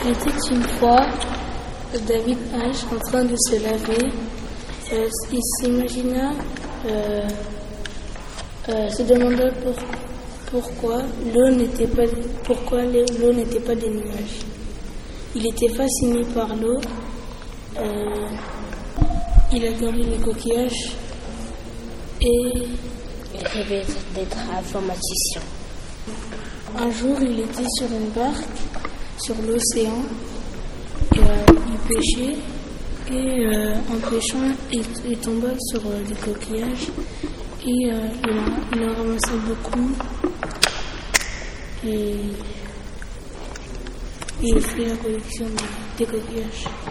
Il était une fois David H en train de se laver. Il s'imagina, se demanda pourquoi l'eau n'était pas des nuages. Il était fasciné par l'eau. Il adorait les coquillages et il rêvait d'être informaticien. Un jour, il était sur une barque sur l'océan. Il pêchait et en pêchant, il tomba sur des coquillages et il en ramassait beaucoup et il fait la collection des coquillages.